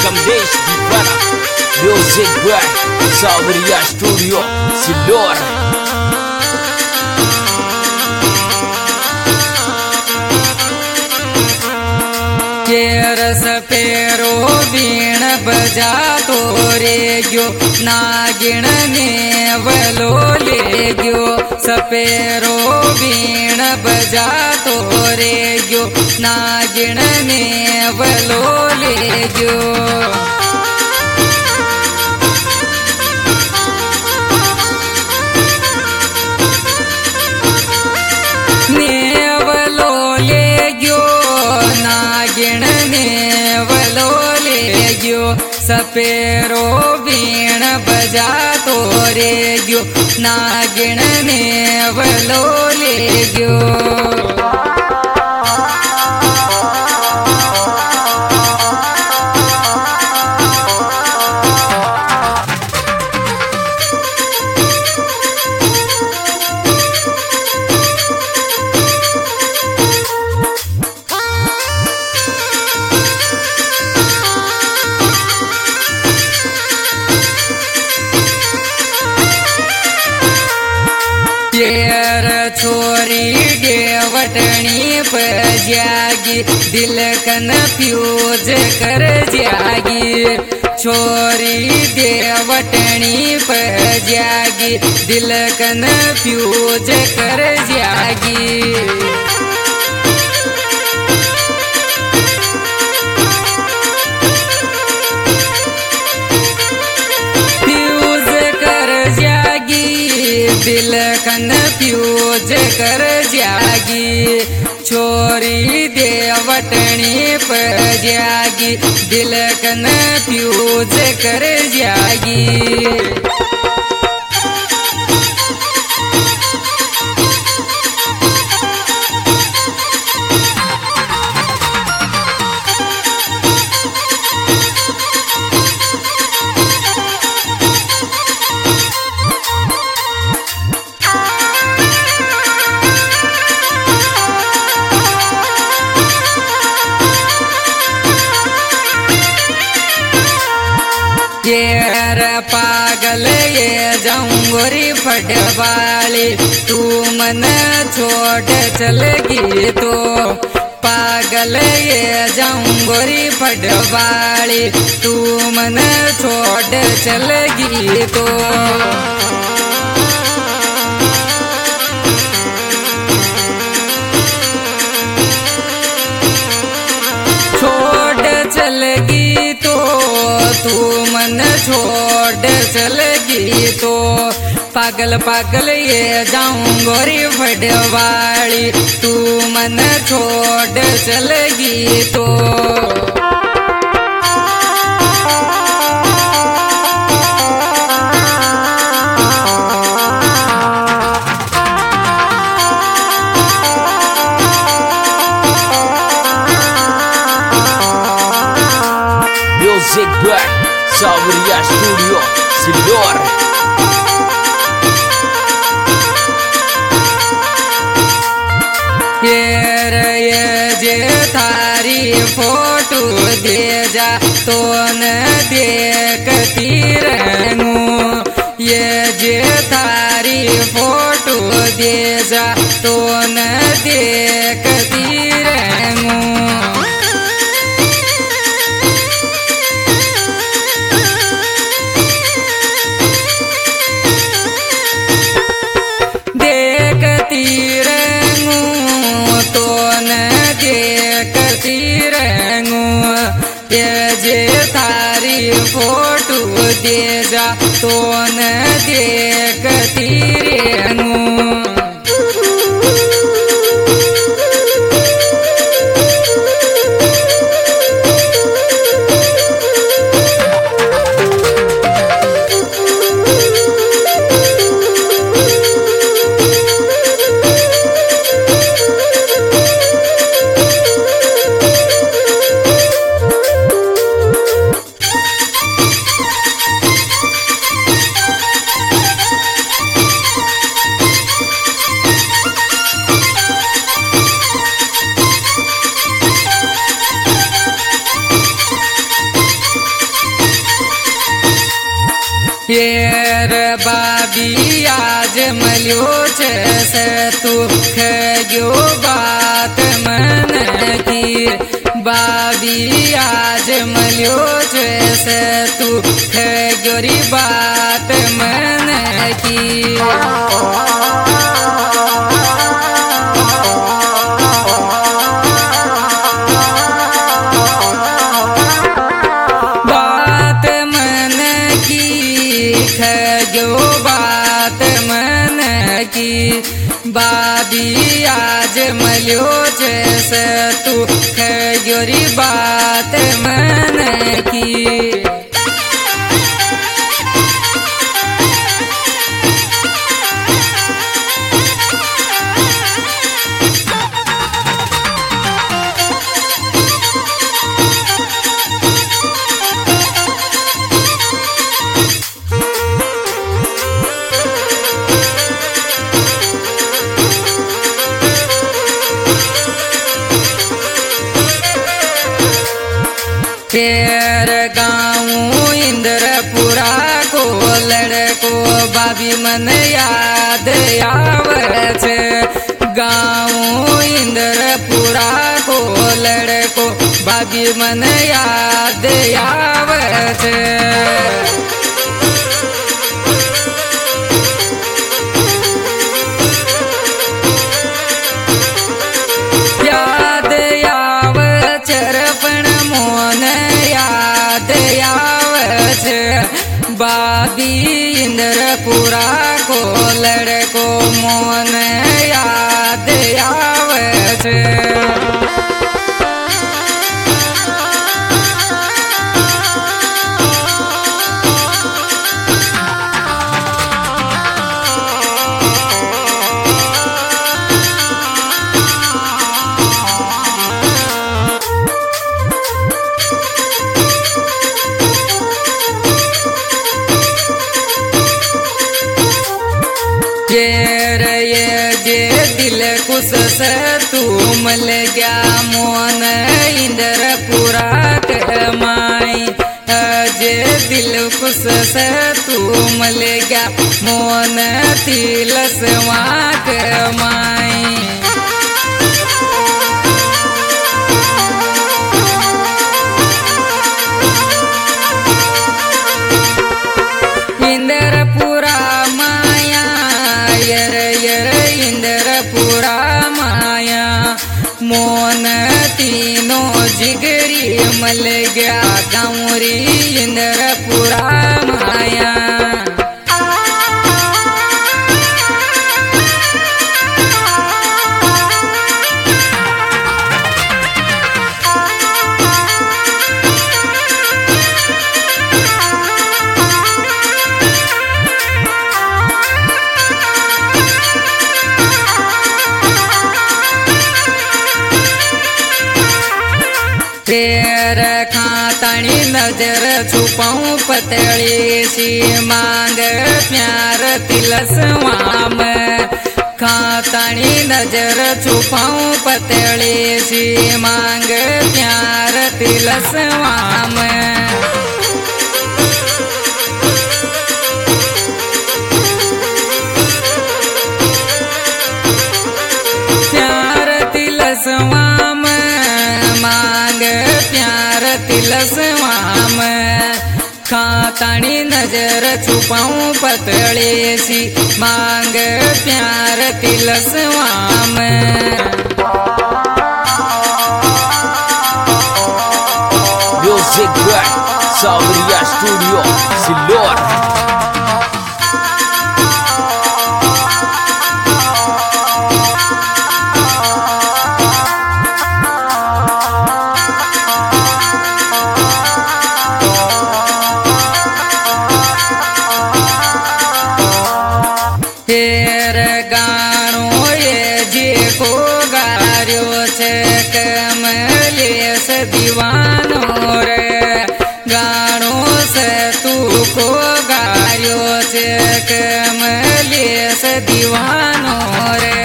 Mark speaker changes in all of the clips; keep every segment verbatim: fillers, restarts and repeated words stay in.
Speaker 1: Kamlesh Divana Music by Sabriya Studio Sidor.
Speaker 2: केरस पेरो वीण बजा तो रे गयो नागिण ने वलो ले गयो सपेरो वीण बजा तो रे गयो नागिण ने वलो ले गयो सपेरो वीण बजा तो रे गयो नागिण ने वलो ले गयो छोरी डेवटनी पर जागी दिल कन्फ्यूज कर जागी छोरी डेवटनी पर जागी दिल कन्फ्यूज कर जागी दिल कन्फ्यूज कर जागी छोरी देवटनी पर जागी दिल कन्फ्यूज कर जागी केर पागल ये जाऊंगोरी फटवाली तू मन छोड़ चलगी तो पागल ये जाऊंगोरी फटवाली तू मन छोड़ चलगी तो छोड़ चलगी तो तू मन छोड़ चलगी तो पागल पागल ये जाऊं गोरी फटवाली तू मन छोड़ चलगी तो
Speaker 1: Music by Sabriya Studio Sidor.
Speaker 2: ये जे थारी फोटो दे जा तो न देखती रहूं ये जे थारी फोटो दे जा तो न देखती रहूं ये जे थारी फोटो दे जा तो न देखती रहूं एर बाबी आज मल्यो छे से तू खग्यो बात मन की बाबी आज मल्यो छे से तू खग्योरी बात मन की खग्यो बात मन की बाबी आज मल्यो छे से तू खग्योरी बात मन की तेर गाँव इंद्रपुरा को लड़को बाबी मन याद आवे छे गाँव इंद्रपुरा को लड़को बाबी मन याद आवे छे याद आवे चरपण मोन याद आवे छे बाबी इंद्रपुरा को लड़को मोन याद आवे छे जेर ये जे दिल कुछ से तू मल गया मोन इंद्रपुरा के माई जे दिल कुछ से तू मल गया मोन तिलसवा के माई इंद्रपुरा माया यर यर इंद्रपुरा माया मोन तीनों जिगरी मल गया गाँवरी इंद्रपुरा माया तेर खातानी नजर छुपाऊं पतली सी मांग प्यार तिलसवाम खातानी नजर छुपाऊं पतली सी मांग प्यार तिलसवाम प्यार तिलसवाम मांग प्यार तिलसवाम खातानी नजर छुपाऊं पतली सी मांग प्यार तिलसवाम
Speaker 1: Music by Sabriya Studio Silor.
Speaker 2: तेर गाणो ये जे को गार्यो छे कमलेश दीवानो रे गाणो से तू को गार्यो छे कमलेश दीवानो रे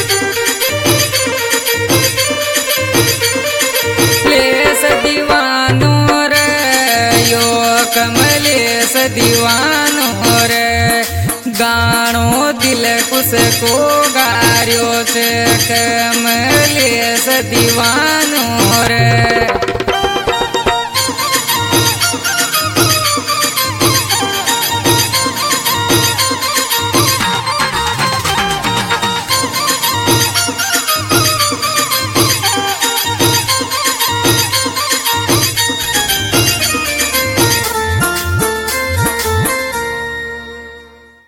Speaker 2: लेस दीवानो लेस दीवानो रे गाणो दिल कुछ को गार्यो छे कमलेश दीवानो रे।